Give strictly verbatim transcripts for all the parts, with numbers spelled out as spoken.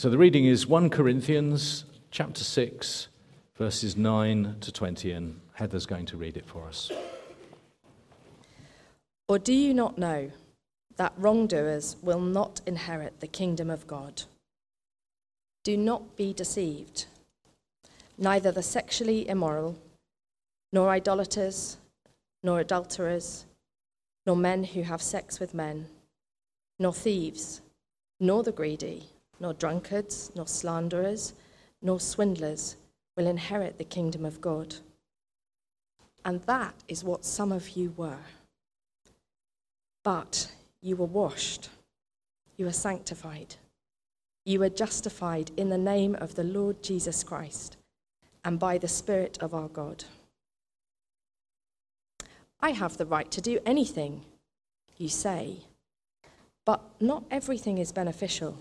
So the reading is First Corinthians chapter six, verses nine to twenty, and Heather's going to read it for us. Or do you not know that wrongdoers will not inherit the kingdom of God? Do not be deceived. Neither the sexually immoral, nor idolaters, nor adulterers, nor men who have sex with men, nor thieves, nor the greedy, nor drunkards, nor slanderers, nor swindlers will inherit the kingdom of God. And that is what some of you were. But you were washed, you were sanctified, you were justified in the name of the Lord Jesus Christ and by the Spirit of our God. I have the right to do anything, you say, but not everything is beneficial.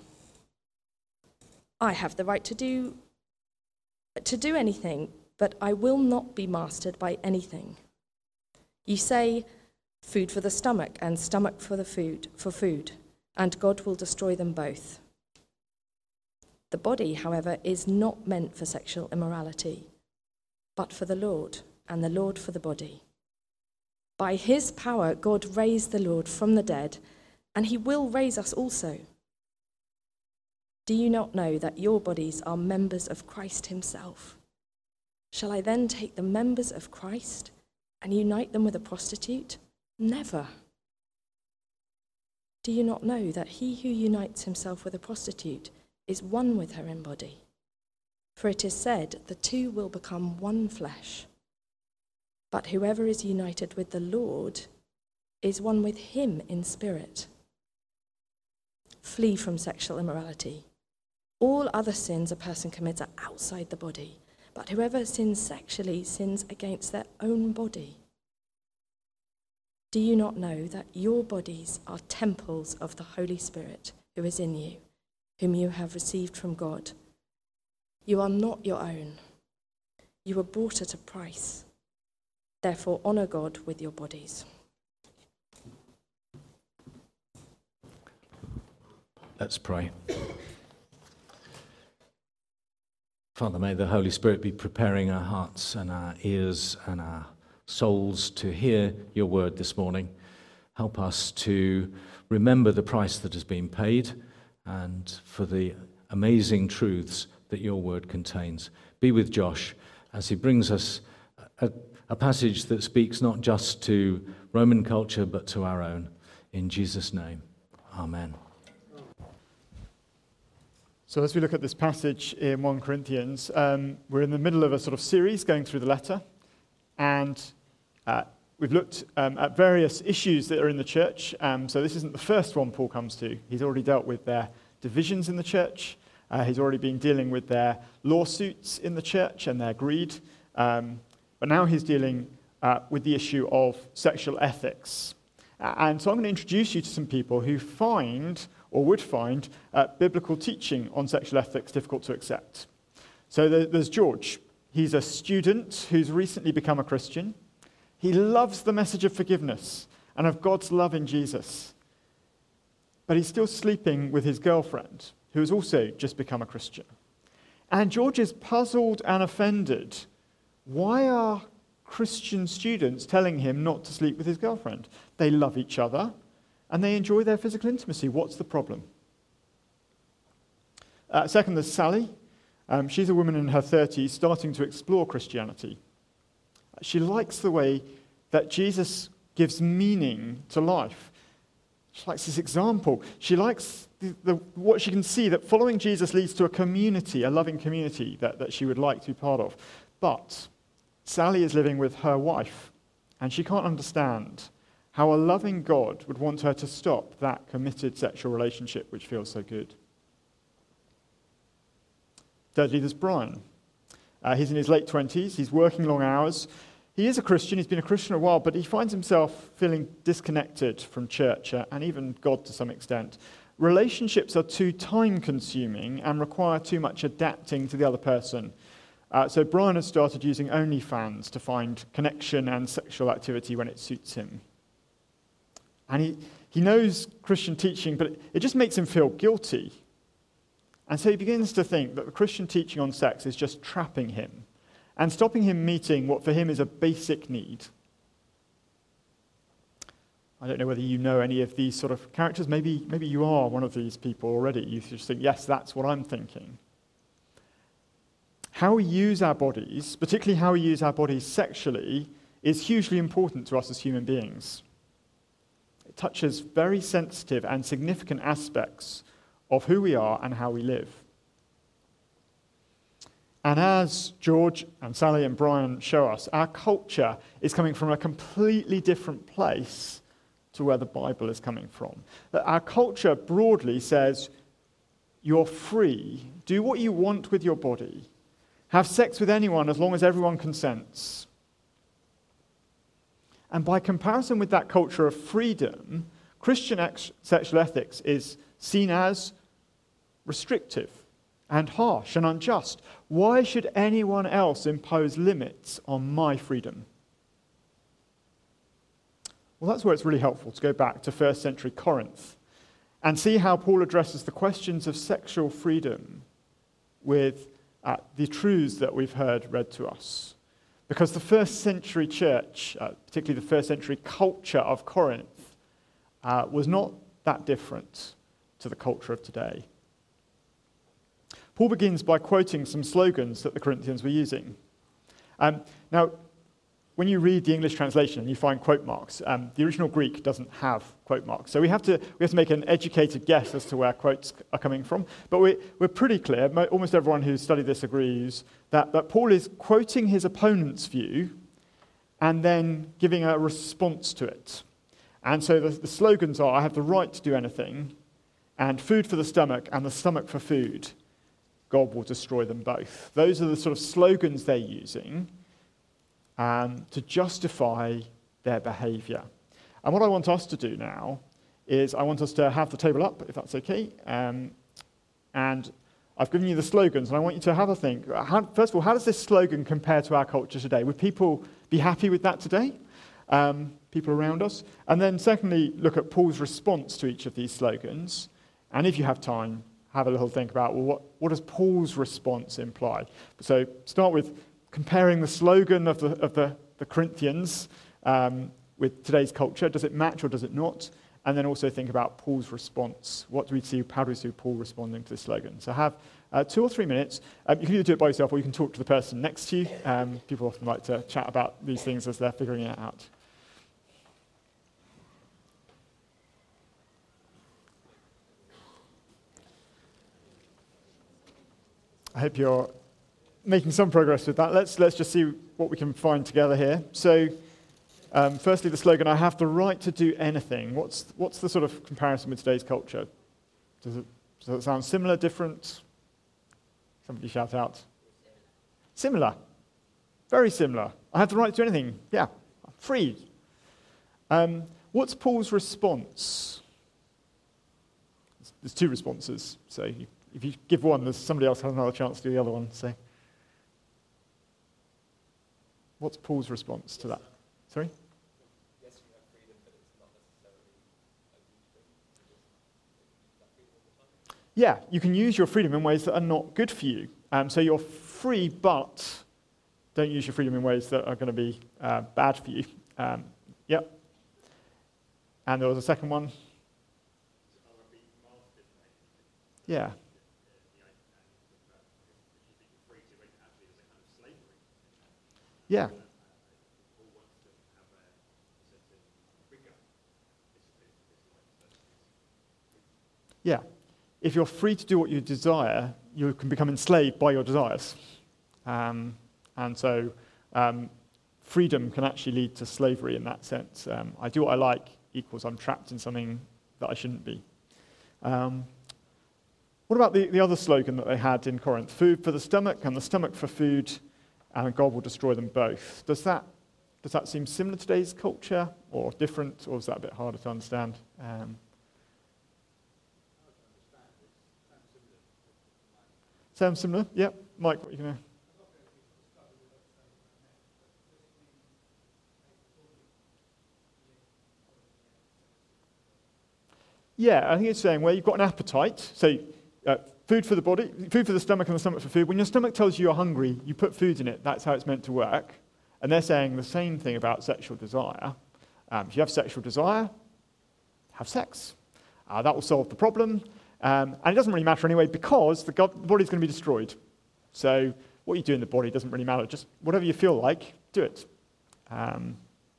I have the right to do to do anything, but I will not be mastered by anything. You say, food for the stomach and stomach for the food, for food, and God will destroy them both. The body, however, is not meant for sexual immorality, but for the Lord, and the Lord for the body. By his power, God raised the Lord from the dead, and he will raise us also. Do you not know that your bodies are members of Christ himself? Shall I then take the members of Christ and unite them with a prostitute? Never. Do you not know that he who unites himself with a prostitute is one with her in body? For it is said, the two will become one flesh. But whoever is united with the Lord is one with him in spirit. Flee from sexual immorality. All other sins a person commits are outside the body, but whoever sins sexually sins against their own body. Do you not know that your bodies are temples of the Holy Spirit who is in you, whom you have received from God? You are not your own. You were bought at a price. Therefore, honor God with your bodies. Let's pray. Father, may the Holy Spirit be preparing our hearts and our ears and our souls to hear your word this morning. Help us to remember the price that has been paid and for the amazing truths that your word contains. Be with Josh as he brings us a, a passage that speaks not just to Roman culture but to our own. In Jesus' name, amen. So as we look at this passage in First Corinthians, um, we're in the middle of a sort of series going through the letter, and uh, we've looked um, at various issues that are in the church. Um, so this isn't the first one Paul comes to. He's already dealt with their divisions in the church. Uh, he's already been dealing with their lawsuits in the church and their greed. Um, but now he's dealing uh, with the issue of sexual ethics. Uh, and so I'm going to introduce you to some people who find or would find uh, biblical teaching on sexual ethics difficult to accept. So there, there's George. He's a student who's recently become a Christian. He loves the message of forgiveness and of God's love in Jesus. But he's still sleeping with his girlfriend, who has also just become a Christian. And George is puzzled and offended. Why are Christian students telling him not to sleep with his girlfriend? They love each other, and they enjoy their physical intimacy. What's the problem? Uh, second, there's Sally. Um, she's a woman in her thirties starting to explore Christianity. She likes the way that Jesus gives meaning to life. She likes this example. She likes the, the, what she can see, that following Jesus leads to a community, a loving community that, that she would like to be part of. But Sally is living with her wife, and she can't understand how a loving God would want her to stop that committed sexual relationship which feels so good. Thirdly, there's Brian. Uh, he's in his late twenties. He's working long hours. He is a Christian. He's been a Christian a while, but he finds himself feeling disconnected from church uh, and even God to some extent. Relationships are too time-consuming and require too much adapting to the other person. Uh, so Brian has started using OnlyFans to find connection and sexual activity when it suits him. And he, he knows Christian teaching, but it, it just makes him feel guilty. And so he begins to think that the Christian teaching on sex is just trapping him and stopping him meeting what for him is a basic need. I don't know whether you know any of these sort of characters. Maybe, maybe you are one of these people already. You just think, yes, that's what I'm thinking. How we use our bodies, particularly how we use our bodies sexually, is hugely important to us as human beings. It touches very sensitive and significant aspects of who we are and how we live. And as George and Sally and Brian show us, our culture is coming from a completely different place to where the Bible is coming from. That our culture broadly says, you're free, do what you want with your body, have sex with anyone as long as everyone consents. And by comparison with that culture of freedom, Christian ex- sexual ethics is seen as restrictive and harsh and unjust. Why should anyone else impose limits on my freedom? Well, that's where it's really helpful to go back to first century Corinth and see how Paul addresses the questions of sexual freedom with uh, the truths that we've heard read to us. Because the first century church, uh, particularly the first century culture of Corinth, uh, was not that different to the culture of today. Paul begins by quoting some slogans that the Corinthians were using. Um, now, when you read the English translation and you find quote marks, um, the original Greek doesn't have quote marks. So we have to we have to make an educated guess as to where quotes are coming from. But we're, we're pretty clear, almost everyone who's studied this agrees, that, that Paul is quoting his opponent's view and then giving a response to it. And so the, the slogans are, I have the right to do anything, and food for the stomach, and the stomach for food. God will destroy them both. Those are the sort of slogans they're using Um, to justify their behaviour. And what I want us to do now is I want us to have the table up, if that's okay. Um, and I've given you the slogans, and I want you to have a think. How, first of all, how does this slogan compare to our culture today? Would people be happy with that today? Um, people around us? And then secondly, look at Paul's response to each of these slogans. And if you have time, have a little think about, well, what, what does Paul's response imply? So start with comparing the slogan of the, of the, the Corinthians um, with today's culture. Does it match or does it not? And then also think about Paul's response. What do we see? How do we see Paul responding to this slogan? So have uh, two or three minutes. Um, you can either do it by yourself or you can talk to the person next to you. Um, people often like to chat about these things as they're figuring it out. I hope you're making some progress with that. Let's let's just see what we can find together here. So, um, firstly, the slogan, I have the right to do anything. What's what's the sort of comparison with today's culture? Does it, does it sound similar, different? Somebody shout out. Similar. Very similar. I have the right to do anything. Yeah, I'm free. Um, what's Paul's response? There's two responses. So you, if you give one, there's somebody else has another chance to do the other one. So. What's Paul's response to that? Sorry? Yes, you have freedom, but it's not necessarily a good thing. Yeah, you can use your freedom in ways that are not good for you. Um, so you're free, but don't use your freedom in ways that are going to be uh, bad for you. Um, yep. And there was a second one. Yeah. Yeah. Yeah. If you're free to do what you desire, you can become enslaved by your desires. Um, and so um, freedom can actually lead to slavery in that sense. Um, I do what I like equals I'm trapped in something that I shouldn't be. Um, what about the, the other slogan that they had in Corinth? Food for the stomach and the stomach for food, and God will destroy them both. Does that does that seem similar to today's culture, or different, or is that a bit harder to understand? Um, sounds similar? Yep. Mike, what are you going to... Yeah, I think it's saying where you've got an appetite. So uh, food for the body, food for the stomach and the stomach for food. When your stomach tells you you're hungry, you put food in it. That's how it's meant to work. And they're saying the same thing about sexual desire. Um, if you have sexual desire, have sex. Uh, that will solve the problem. Um, and it doesn't really matter anyway because the, go- the body's going to be destroyed. So what you do in the body doesn't really matter. Just whatever you feel like, do it. Um,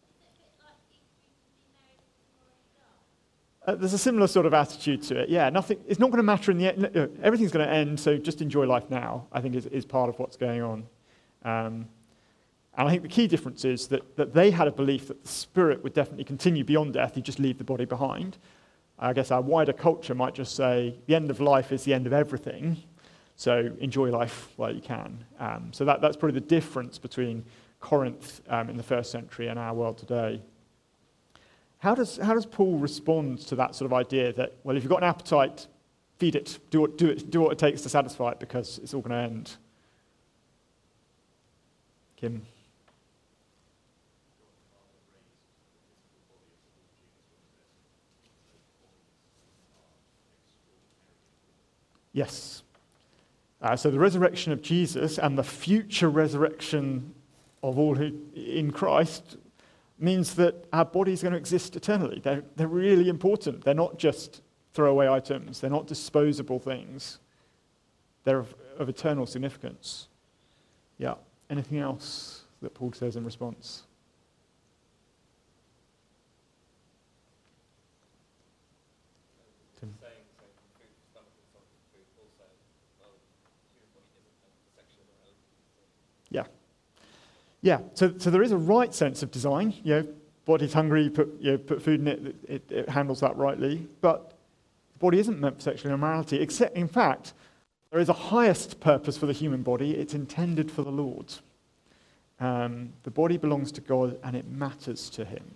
uh, there's a similar sort of attitude to it. Yeah, nothing. It's not going to matter in the end. No, everything's going to end, so just enjoy life now, I think is, is part of what's going on. Um, and I think the key difference is that, that they had a belief that the spirit would definitely continue beyond death. You just leave the body behind. I guess our wider culture might just say the end of life is the end of everything, so enjoy life while you can. Um, so that, that's probably the difference between Corinth um, in the first century and our world today. How does, how does Paul respond to that sort of idea that, well, if you've got an appetite, feed it, do what, do it, do what it takes to satisfy it because it's all going to end? Kim? Yes. Uh, so the resurrection of Jesus and the future resurrection of all who in Christ means that our body's going to exist eternally. They're, they're really important. They're not just throwaway items. They're not disposable things. They're of, of eternal significance. Yeah. Anything else that Paul says in response? Tim? Saying, saying food, stomach and stomach for food also, well, human body isn't meant for sexual immorality. Yeah. Yeah, so, so there is a right sense of design. You know, body's hungry, you put, you know, put food in it, it, it handles that rightly. But the body isn't meant for sexual immorality, except, in fact, there is a highest purpose for the human body. It's intended for the Lord. Um, the body belongs to God and it matters to him.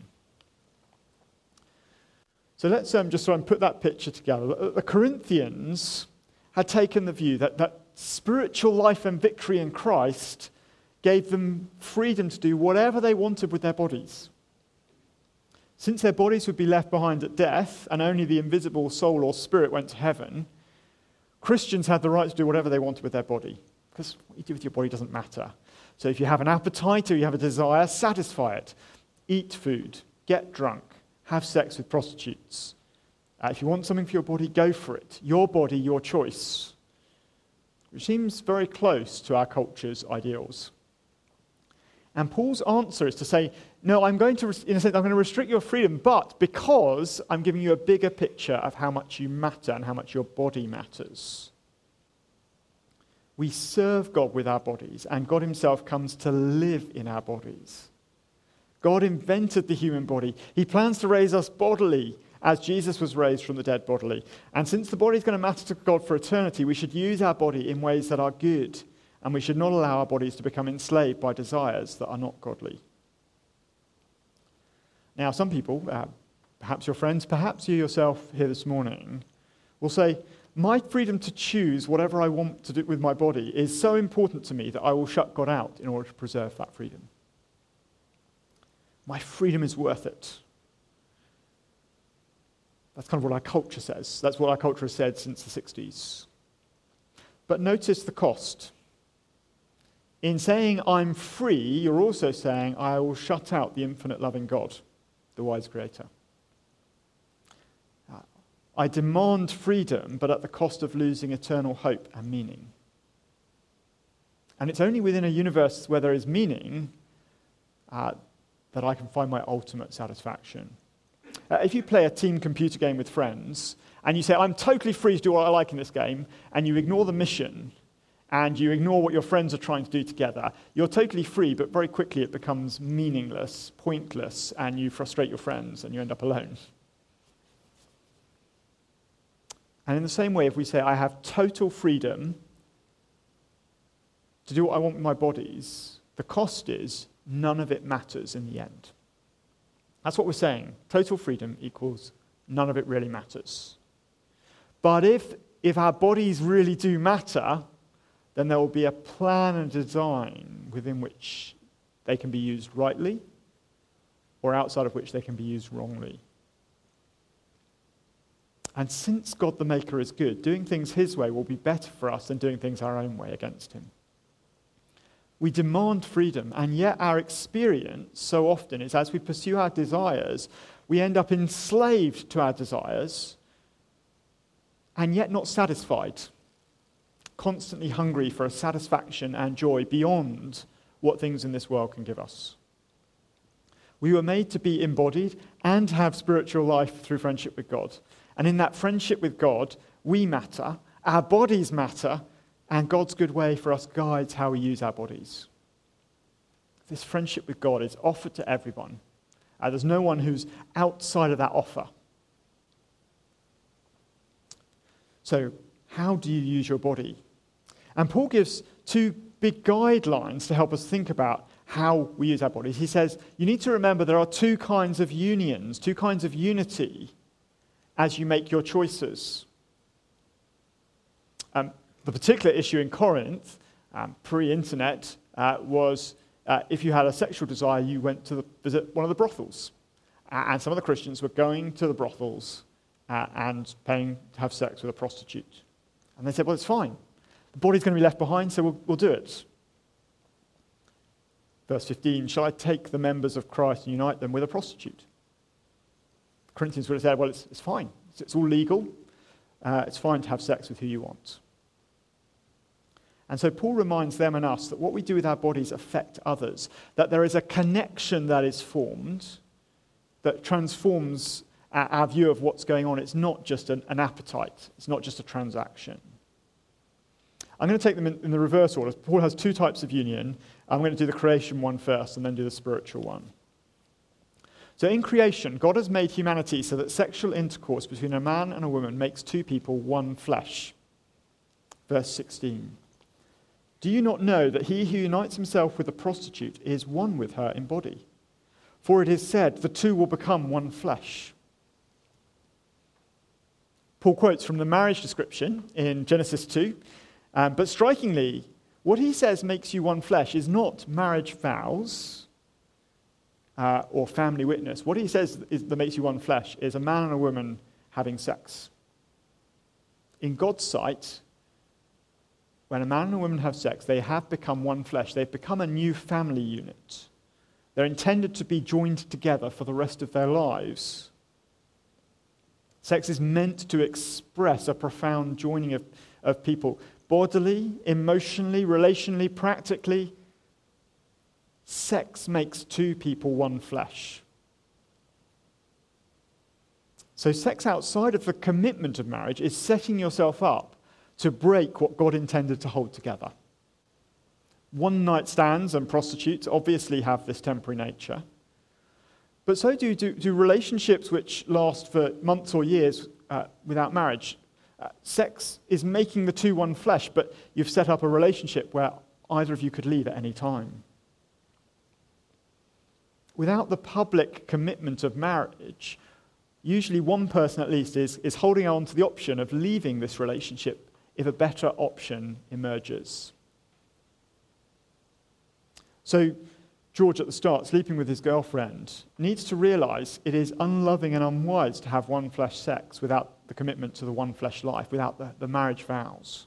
So let's um, just try and put that picture together. The, the Corinthians had taken the view that, that spiritual life and victory in Christ gave them freedom to do whatever they wanted with their bodies. Since their bodies would be left behind at death and only the invisible soul or spirit went to heaven, Christians had the right to do whatever they wanted with their body, because what you do with your body doesn't matter. So if you have an appetite or you have a desire, satisfy it. Eat food, get drunk, have sex with prostitutes. Uh, if you want something for your body, go for it. Your body, your choice. Which seems very close to our culture's ideals. And Paul's answer is to say, no, I'm going to, in a sense, I'm going to restrict your freedom, but because I'm giving you a bigger picture of how much you matter and how much your body matters. We serve God with our bodies, and God himself comes to live in our bodies. God invented the human body. He plans to raise us bodily, as Jesus was raised from the dead bodily. And since the body is going to matter to God for eternity, we should use our body in ways that are good. And we should not allow our bodies to become enslaved by desires that are not godly. Now, some people, uh, perhaps your friends, perhaps you yourself here this morning, will say, my freedom to choose whatever I want to do with my body is so important to me that I will shut God out in order to preserve that freedom. My freedom is worth it. That's kind of what our culture says. That's what our culture has said since the sixties. But notice the cost. In saying I'm free, you're also saying I will shut out the infinite loving God, the wise creator. Uh, I demand freedom, but at the cost of losing eternal hope and meaning. And it's only within a universe where there is meaning uh, that I can find my ultimate satisfaction. Uh, if you play a team computer game with friends, and you say, I'm totally free to do what I like in this game, and you ignore the mission, and you ignore what your friends are trying to do together, you're totally free, but very quickly it becomes meaningless, pointless, and you frustrate your friends, and you end up alone. And in the same way, if we say, I have total freedom to do what I want with my bodies, the cost is none of it matters in the end. That's what we're saying. Total freedom equals none of it really matters. But if, if our bodies really do matter, then there will be a plan and design within which they can be used rightly or outside of which they can be used wrongly. And since God the Maker is good, doing things his way will be better for us than doing things our own way against him. We demand freedom, and yet our experience so often is as we pursue our desires, we end up enslaved to our desires and yet not satisfied, constantly hungry for a satisfaction and joy beyond what things in this world can give us. We were made to be embodied and have spiritual life through friendship with God. And in that friendship with God, we matter, our bodies matter, and God's good way for us guides how we use our bodies. This friendship with God is offered to everyone. Uh, there's no one who's outside of that offer. So, how do you use your body? And Paul gives two big guidelines to help us think about how we use our bodies. He says, you need to remember there are two kinds of unions, two kinds of unity as you make your choices. Um, the particular issue in Corinth, um, pre-internet, uh, was uh, if you had a sexual desire, you went to the, visit one of the brothels. Uh, and some of the Christians were going to the brothels uh, and paying to have sex with a prostitute. And they said, well, it's fine. The body's going to be left behind, so we'll, we'll do it. Verse fifteen, shall I take the members of Christ and unite them with a prostitute? The Corinthians would have said, well, it's, it's fine. It's, it's all legal. Uh, it's fine to have sex with who you want. And so Paul reminds them and us that what we do with our bodies affect others, that there is a connection that is formed that transforms our, our view of what's going on. It's not just an, an appetite. It's not just a transaction. I'm going to take them in, in the reverse order. Paul has two types of union. I'm going to do the creation one first and then do the spiritual one. So in creation, God has made humanity so that sexual intercourse between a man and a woman makes two people one flesh. Verse sixteen. Do you not know that he who unites himself with a prostitute is one with her in body? For it is said, the two will become one flesh. Paul quotes from the marriage description in Genesis two. Um, but strikingly, what he says makes you one flesh is not marriage vows uh, or family witness. What he says is, that makes you one flesh is a man and a woman having sex. In God's sight, when a man and a woman have sex, they have become one flesh. They've become a new family unit. They're intended to be joined together for the rest of their lives. Sex is meant to express a profound joining of, of people. Bodily, emotionally, relationally, practically, sex makes two people one flesh. So sex outside of the commitment of marriage is setting yourself up to break what God intended to hold together. One-night stands and prostitutes obviously have this temporary nature. But so do, do, do relationships which last for months or years uh, without marriage. Uh, sex is making the two one flesh, but you've set up a relationship where either of you could leave at any time. Without the public commitment of marriage, usually one person at least is, is holding on to the option of leaving this relationship if a better option emerges. So George at the start, sleeping with his girlfriend, needs to realize it is unloving and unwise to have one flesh sex without the commitment to the one flesh life, without the, the marriage vows.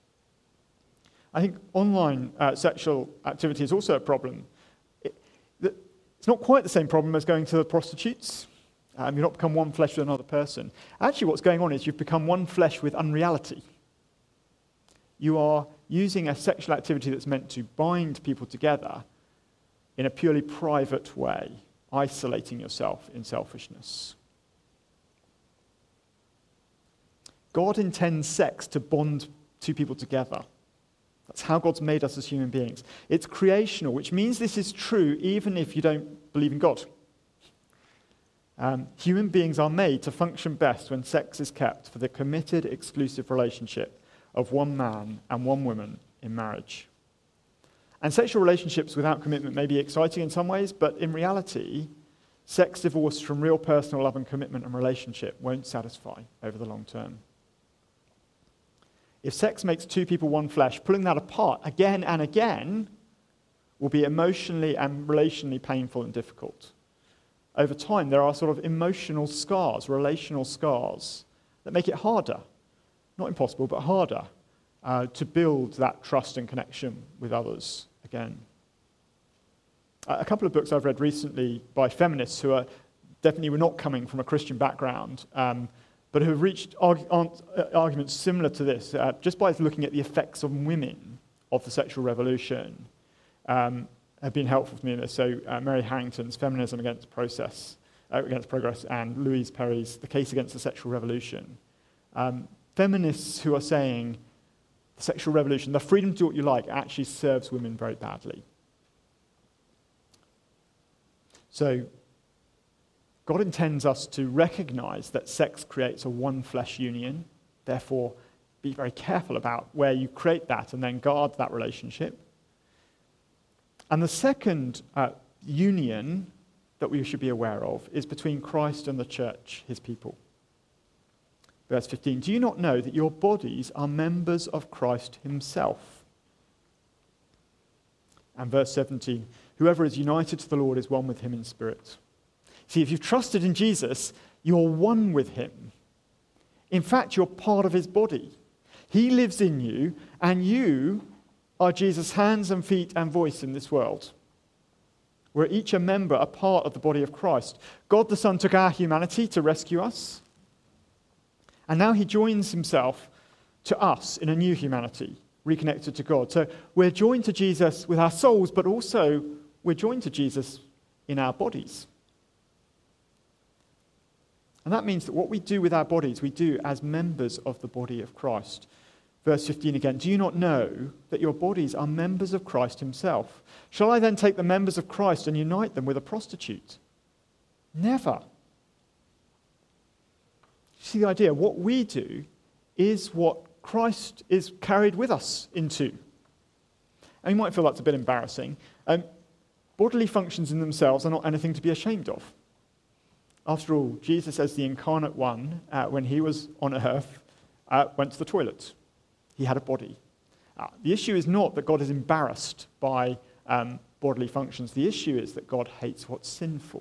I think online uh, sexual activity is also a problem. It, the, it's not quite the same problem as going to the prostitutes. Um, you've not become one flesh with another person. Actually, what's going on is you've become one flesh with unreality. You are using a sexual activity that's meant to bind people together in a purely private way, isolating yourself in selfishness. God intends sex to bond two people together. That's how God's made us as human beings. It's creational, which means this is true even if you don't believe in God. Um, human beings are made to function best when sex is kept for the committed, exclusive relationship of one man and one woman in marriage. And sexual relationships without commitment may be exciting in some ways, but in reality, sex divorced from real personal love and commitment and relationship won't satisfy over the long term. If sex makes two people one flesh, pulling that apart again and again will be emotionally and relationally painful and difficult. Over time, there are sort of emotional scars, relational scars, that make it harder, not impossible, but harder, uh, to build that trust and connection with others again. Uh, a couple of books I've read recently by feminists who are definitely were not coming from a Christian background, um, but who have reached arg- arguments similar to this, uh, just by looking at the effects on women of the sexual revolution, um, have been helpful to me in this. So uh, Mary Harrington's Feminism Against Process, uh, Against Progress, and Louise Perry's The Case Against the Sexual Revolution. Um, feminists who are saying the sexual revolution, the freedom to do what you like, actually serves women very badly. So God intends us to recognize that sex creates a one-flesh union. Therefore, be very careful about where you create that and then guard that relationship. And the second uh, union that we should be aware of is between Christ and the church, his people. Verse fifteen, do you not know that your bodies are members of Christ himself? And verse seventeen, whoever is united to the Lord is one with him in spirit. See, if you've trusted in Jesus, you're one with him. In fact, you're part of his body. He lives in you, and you are Jesus' hands and feet and voice in this world. We're each a member, a part of the body of Christ. God the Son took our humanity to rescue us, and now he joins himself to us in a new humanity, reconnected to God. So we're joined to Jesus with our souls, but also we're joined to Jesus in our bodies. And that means that what we do with our bodies, we do as members of the body of Christ. Verse fifteen again, do you not know that your bodies are members of Christ himself? Shall I then take the members of Christ and unite them with a prostitute? Never. See the idea? What we do is what Christ is carried with us into. And you might feel that's a bit embarrassing. Um, bodily functions in themselves are not anything to be ashamed of. After all, Jesus, as the incarnate one, uh, when he was on earth, uh, went to the toilet. He had a body. Uh, the issue is not that God is embarrassed by um, bodily functions. The issue is that God hates what's sinful.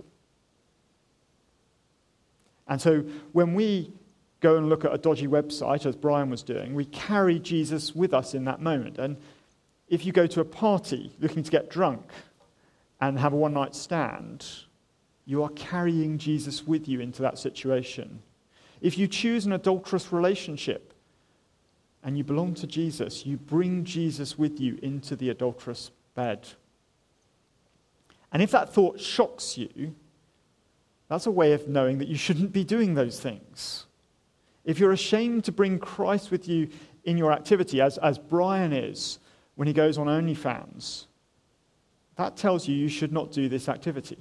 And so when we go and look at a dodgy website, as Brian was doing, we carry Jesus with us in that moment. And if you go to a party looking to get drunk and have a one-night stand, you are carrying Jesus with you into that situation. If you choose an adulterous relationship and you belong to Jesus, you bring Jesus with you into the adulterous bed. And if that thought shocks you, that's a way of knowing that you shouldn't be doing those things. If you're ashamed to bring Christ with you in your activity, as, as Brian is when he goes on OnlyFans, that tells you you should not do this activity.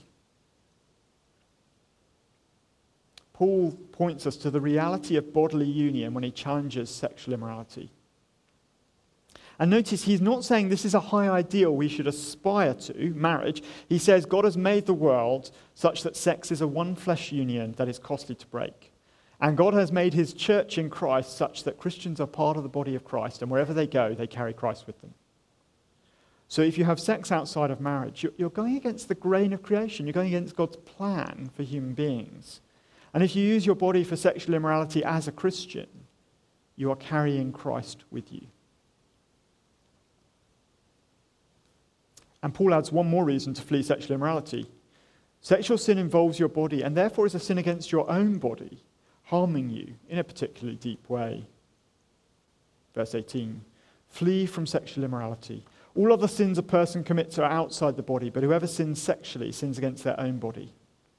Paul points us to the reality of bodily union when he challenges sexual immorality. And notice he's not saying this is a high ideal we should aspire to, marriage. He says God has made the world such that sex is a one-flesh union that is costly to break. And God has made his church in Christ such that Christians are part of the body of Christ, and wherever they go, they carry Christ with them. So if you have sex outside of marriage, you're going against the grain of creation. You're going against God's plan for human beings. And if you use your body for sexual immorality as a Christian, you are carrying Christ with you. And Paul adds one more reason to flee sexual immorality. Sexual sin involves your body and therefore is a sin against your own body, harming you in a particularly deep way. Verse eighteen, flee from sexual immorality. All other sins a person commits are outside the body, but whoever sins sexually sins against their own body.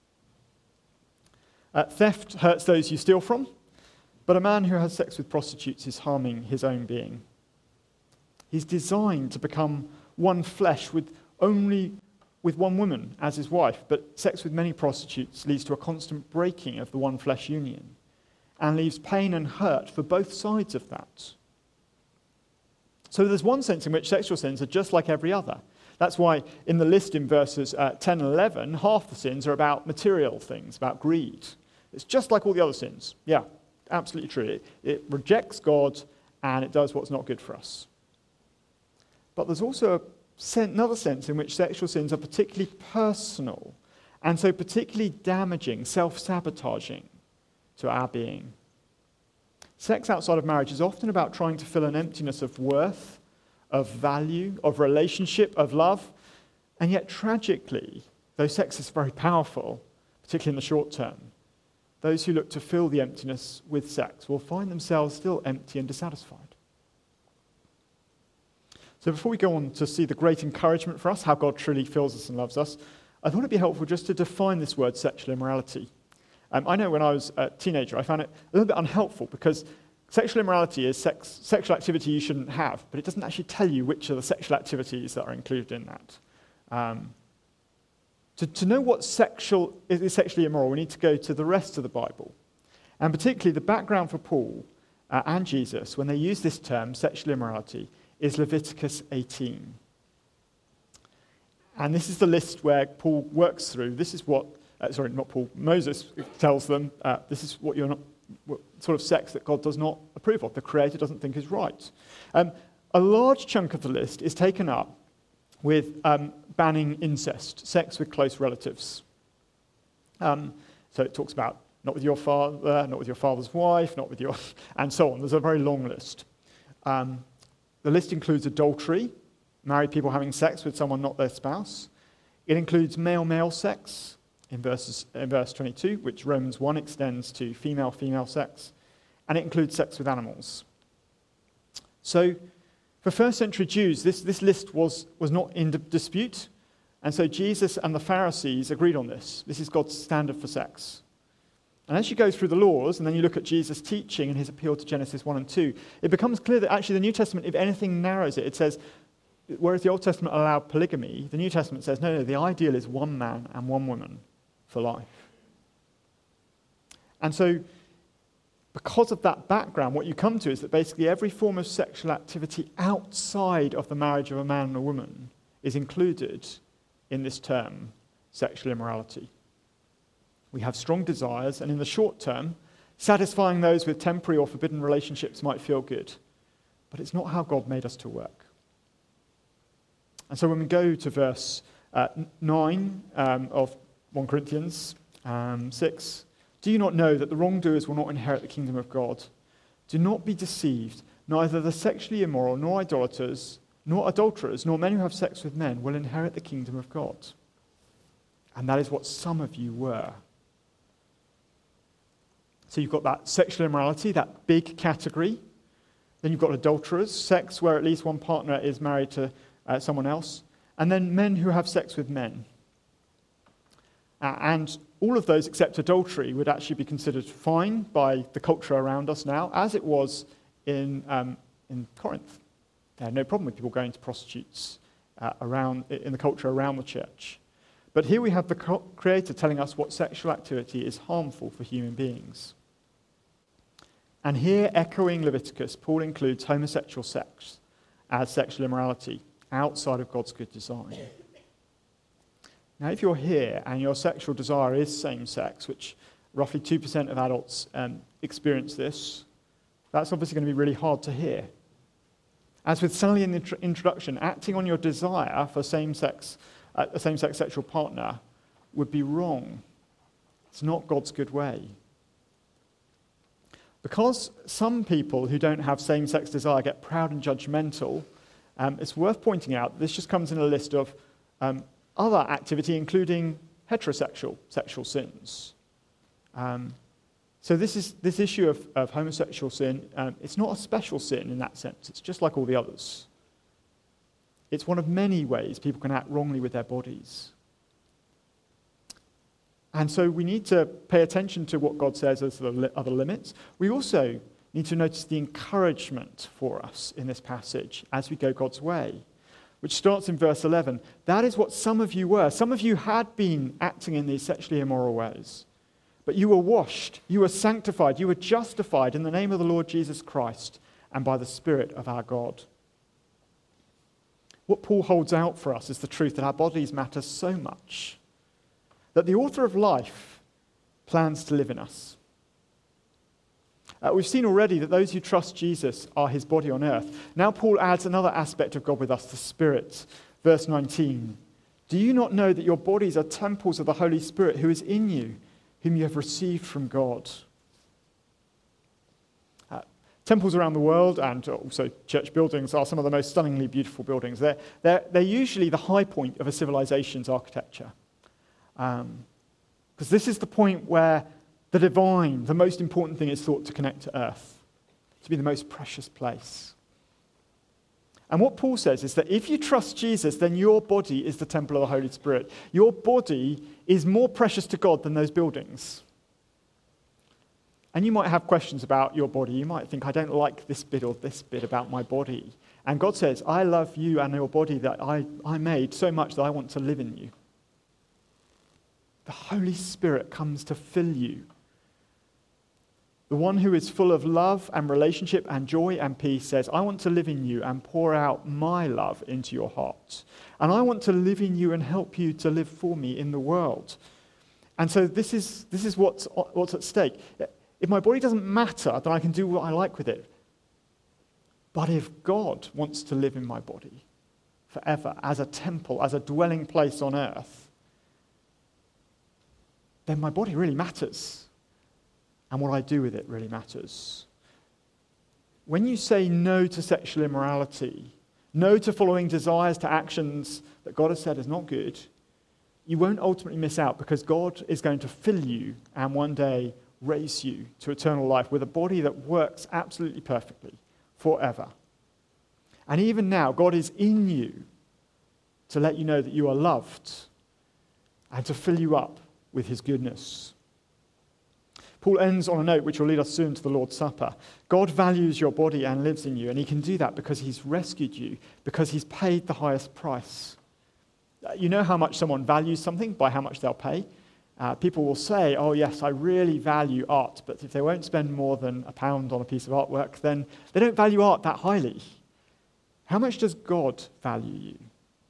Uh, theft hurts those you steal from, but a man who has sex with prostitutes is harming his own being. He's designed to become one flesh with only with one woman as his wife, but sex with many prostitutes leads to a constant breaking of the one flesh union and leaves pain and hurt for both sides of that. So there's one sense in which sexual sins are just like every other. That's why in the list in verses uh, ten and eleven, half the sins are about material things, about greed. It's just like all the other sins. Yeah, absolutely true. It, it rejects God and it does what's not good for us. But there's also a sen- another sense in which sexual sins are particularly personal and so particularly damaging, self-sabotaging to our being. Sex outside of marriage is often about trying to fill an emptiness of worth, of value, of relationship, of love. And yet, tragically, though sex is very powerful, particularly in the short term, those who look to fill the emptiness with sex will find themselves still empty and dissatisfied. So before we go on to see the great encouragement for us, how God truly fills us and loves us, I thought it'd be helpful just to define this word sexual immorality. Um, I know when I was a teenager, I found it a little bit unhelpful because sexual immorality is sex, sexual activity you shouldn't have, but it doesn't actually tell you which of the sexual activities that are included in that. Um, to, to know what sexual is sexually immoral, we need to go to the rest of the Bible, and particularly the background for Paul uh, and Jesus when they use this term, sexual immorality, is Leviticus eighteen. And this is the list where Paul works through. This is what, uh, sorry, not Paul, Moses tells them, uh, this is what you're not, what sort of sex that God does not approve of, the Creator doesn't think is right. Um, a large chunk of the list is taken up with um, banning incest, sex with close relatives. Um, so it talks about not with your father, not with your father's wife, not with your, and so on. There's a very long list. Um, the list includes adultery, married people having sex with someone not their spouse. It includes male-male sex in, verses, in verse twenty-two, which Romans one extends to female-female sex. And it includes sex with animals. So for first century Jews, this, this list was, was not in dispute. And so Jesus and the Pharisees agreed on this. This is God's standard for sex. And as you go through the laws, and then you look at Jesus' teaching and his appeal to Genesis one and two, it becomes clear that actually the New Testament, if anything, narrows it. It says, whereas the Old Testament allowed polygamy, the New Testament says, no, no, the ideal is one man and one woman for life. And so, because of that background, what you come to is that basically every form of sexual activity outside of the marriage of a man and a woman is included in this term, sexual immorality. We have strong desires, and in the short term, satisfying those with temporary or forbidden relationships might feel good. But it's not how God made us to work. And so when we go to verse uh, nine um, of First Corinthians um, six, do you not know that the wrongdoers will not inherit the kingdom of God? Do not be deceived. Neither the sexually immoral, nor idolaters, nor adulterers, nor men who have sex with men will inherit the kingdom of God. And that is what some of you were. So you've got that sexual immorality, that big category. Then you've got adulterers, sex where at least one partner is married to uh, someone else. And then men who have sex with men. Uh, and all of those except adultery would actually be considered fine by the culture around us now, as it was in, um, in Corinth. They had no problem with people going to prostitutes uh, around in the culture around the church. But here we have the Creator telling us what sexual activity is harmful for human beings. And here, echoing Leviticus, Paul includes homosexual sex as sexual immorality outside of God's good design. Now, if you're here and your sexual desire is same-sex, which roughly two percent of adults um, experience this, that's obviously going to be really hard to hear. As with Sally in the intro- introduction, acting on your desire for same-sex, uh, a same-sex sexual partner would be wrong. It's not God's good way. Because some people who don't have same-sex desire get proud and judgmental, um, it's worth pointing out this just comes in a list of um, other activity, including heterosexual sexual sins. Um, so this is this issue of, of homosexual sin, um, it's not a special sin in that sense. It's just like all the others. It's one of many ways people can act wrongly with their bodies. And so we need to pay attention to what God says as the li- other limits. We also need to notice the encouragement for us in this passage as we go God's way, which starts in verse eleven. That is what some of you were. Some of you had been acting in these sexually immoral ways. But you were washed, you were sanctified, you were justified in the name of the Lord Jesus Christ and by the Spirit of our God. What Paul holds out for us is the truth that our bodies matter so much, that the author of life plans to live in us. Uh, we've seen already that those who trust Jesus are his body on earth. Now Paul adds another aspect of God with us, the Spirit. Verse nineteen, do you not know that your bodies are temples of the Holy Spirit who is in you, whom you have received from God? Uh, Temples around the world and also church buildings are some of the most stunningly beautiful buildings. They're, they're, they're usually the high point of a civilization's architecture. Because um, this is the point where the divine, the most important thing, is thought to connect to earth, to be the most precious place. And what Paul says is that if you trust Jesus, then your body is the temple of the Holy Spirit. Your body is more precious to God than those buildings. And you might have questions about your body. You might think, I don't like this bit or this bit about my body. And God says, I love you and your body that I, I made so much that I want to live in you. The Holy Spirit comes to fill you. The one who is full of love and relationship and joy and peace says, I want to live in you and pour out my love into your heart. And I want to live in you and help you to live for me in the world. And so this is, this is what's, what's at stake. If my body doesn't matter, then I can do what I like with it. But if God wants to live in my body forever as a temple, as a dwelling place on earth, then my body really matters. And what I do with it really matters. When you say no to sexual immorality, no to following desires to actions that God has said is not good, you won't ultimately miss out because God is going to fill you and one day raise you to eternal life with a body that works absolutely perfectly forever. And even now, God is in you to let you know that you are loved and to fill you up with his goodness. Paul ends on a note which will lead us soon to the Lord's Supper. God values your body and lives in you, and he can do that because he's rescued you, because he's paid the highest price. You know how much someone values something by how much they'll pay? Uh, people will say, oh yes, I really value art, but if they won't spend more than a pound on a piece of artwork, then they don't value art that highly. How much does God value you?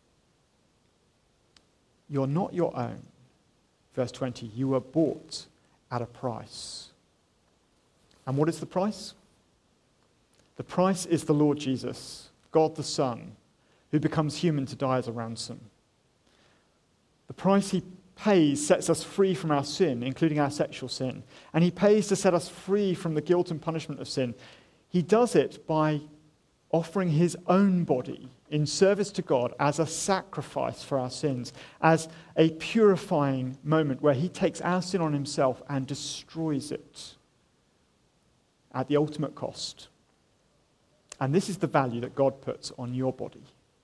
You're not your own. Verse twenty, you were bought at a price. And what is the price? The price is the Lord Jesus, God the Son, who becomes human to die as a ransom. The price he pays sets us free from our sin, including our sexual sin. And he pays to set us free from the guilt and punishment of sin. He does it by offering his own body in service to God as a sacrifice for our sins, as a purifying moment where he takes our sin on himself and destroys it at the ultimate cost. And this is the value that God puts on your body.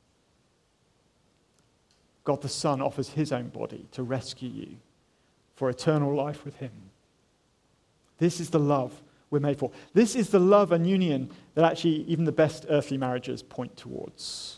God the Son offers his own body to rescue you for eternal life with him. This is the love we're made for. This is the love and union that actually even the best earthly marriages point towards.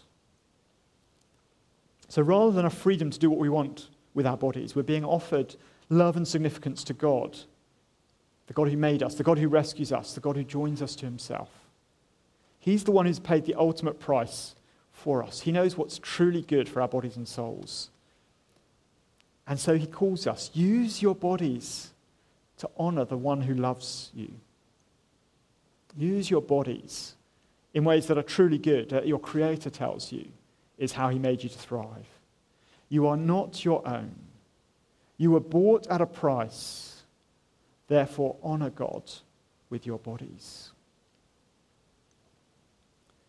So rather than a freedom to do what we want with our bodies, we're being offered love and significance to God, the God who made us, the God who rescues us, the God who joins us to himself. He's the one who's paid the ultimate price for us. He knows what's truly good for our bodies and souls. And so he calls us, use your bodies to honor the one who loves you. Use your bodies in ways that are truly good, that your Creator tells you is how he made you to thrive. You are not your own. You were bought at a price. Therefore, honor God with your bodies.